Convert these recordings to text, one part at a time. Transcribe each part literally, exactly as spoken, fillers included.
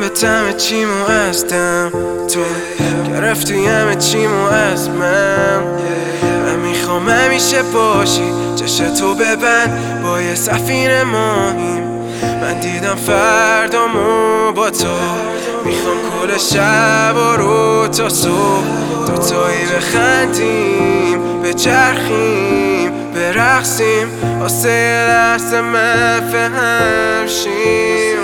خودت همه چیمو هستم، تو گرفتی همه چیمو از من. من میخوام همیشه باشی، چشتو ببند با یه سفینه ماهیم. من دیدم فردامو با تو، میخوام کل شب و رو تا صبح دوتایی بخندیم، بچرخیم، برقصیم، واسه یه لحظه مفهم شیم،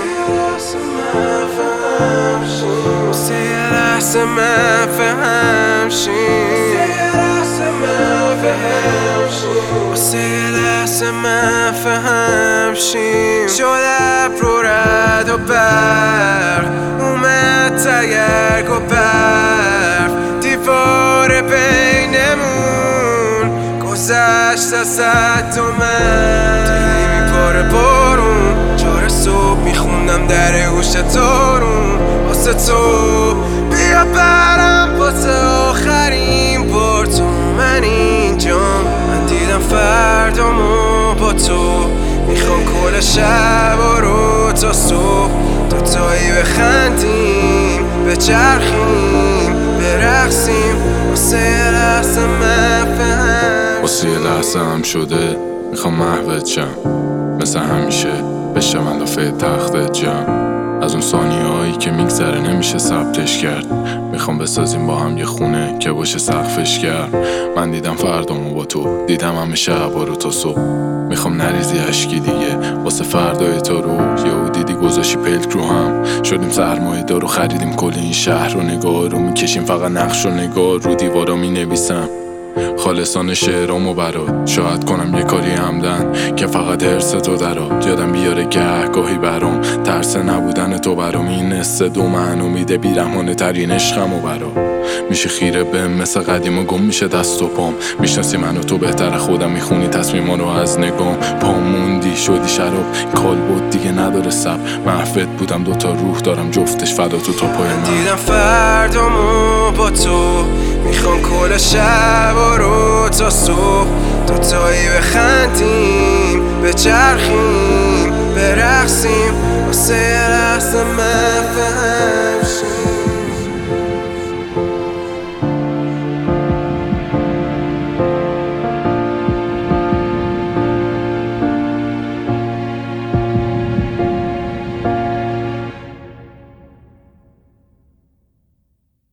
واسه یه لحظه مفهم شیم، واسه یه لحظه مفهم شیم. شده رو رد و برق اومد تگرگ و برف، دیوار بینمون گذشت از حد و من. دلی میپاره بارون، چهار صبح میخوندم در گوش تارون واسه تو. بیا برم واسه آخرین بار تو من اینجا. من دیدم فردامو با تو، میخوام کل شب و رو تا صبح دوتایی بخندیم، بچرخیم، برقصیم، واسه یه لحظه مفهم. واسه یه لحظه هم شده میخوام محوت شم، مثل همیشه بشم اندافه تختت جم. از اون ثانیه هایی که میگذره نمیشه ثبتش کرد. میخوام بسازیم با هم یه خونه که باشه سقفش کرد. من دیدم فردامو با تو، دیدم همه شبا رو تا صبح. میخوام نریزی عشقی دیگه واسه فردای تو رو. یهو دیدی گذاشی پلک رو هم، شدیم سرمایه دار و خریدیم کل این شهر رو. نگاه رو میکشیم فقط نقش و نگاه رو دیوارا مینویسم خالصان شعرامو برات. شاید کنم یه کاری همدن که فقط حرس تو درات. یادم بیاره گهگاهی برام ترس نبودن تو برام. این نسه دو من امیده بیرحمانه ترین عشقمو برات. میشه خیره بهم مثل قدیم و گم میشه دست و پام. میشناسی منو تو بهتر خودم، میخونی تصمیما رو از نگام. پام موندی شدی شراب، کال بود دیگه نداره سب. محفت بودم دوتا روح دارم جفتش فدا تو تا پای من. دیدم فردامو با تو، میخوام کل شب و رو تا صبح دوتایی بخندیم، بچرخیم، برقصیم، واسه یه لحظه مفهم شیم.